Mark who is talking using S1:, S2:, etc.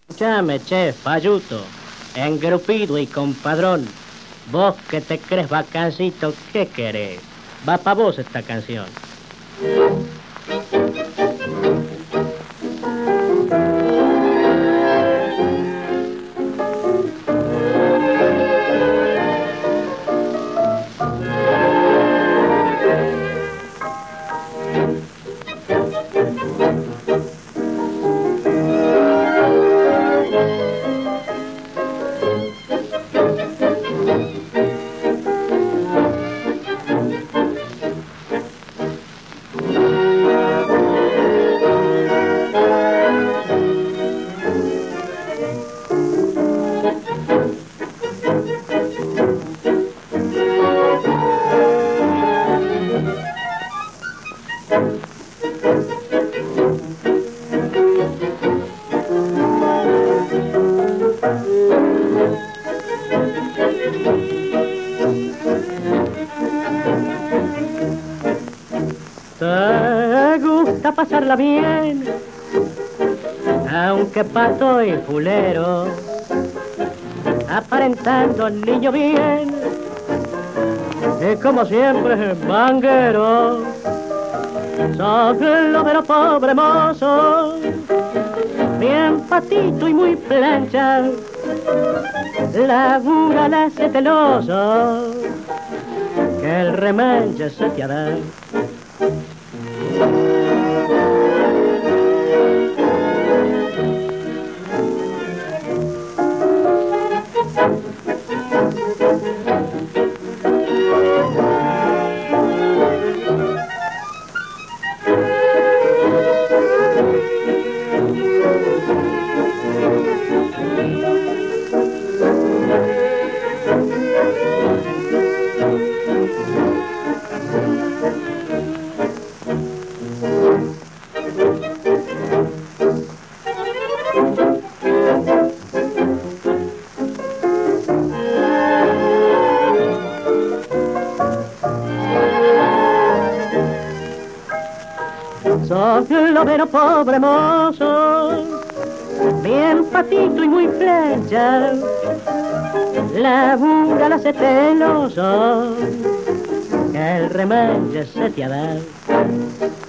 S1: Escuchame, che, Fayuto, engrupido y compadrón. Vos que te crees bacancito, ¿qué querés? Va pa' vos esta canción. ¿Te gusta pasarla bien? Aunque pato y fulero, aparentando niño bien, y como siempre manguero, sos lo de los pobres mozos, bien patito y muy plancha, labura la hace teloso, que el remanche se te da. Sos lo de los pobres mozos, bien patito y muy plancha, labura la hace teloso, que el remanche se te da.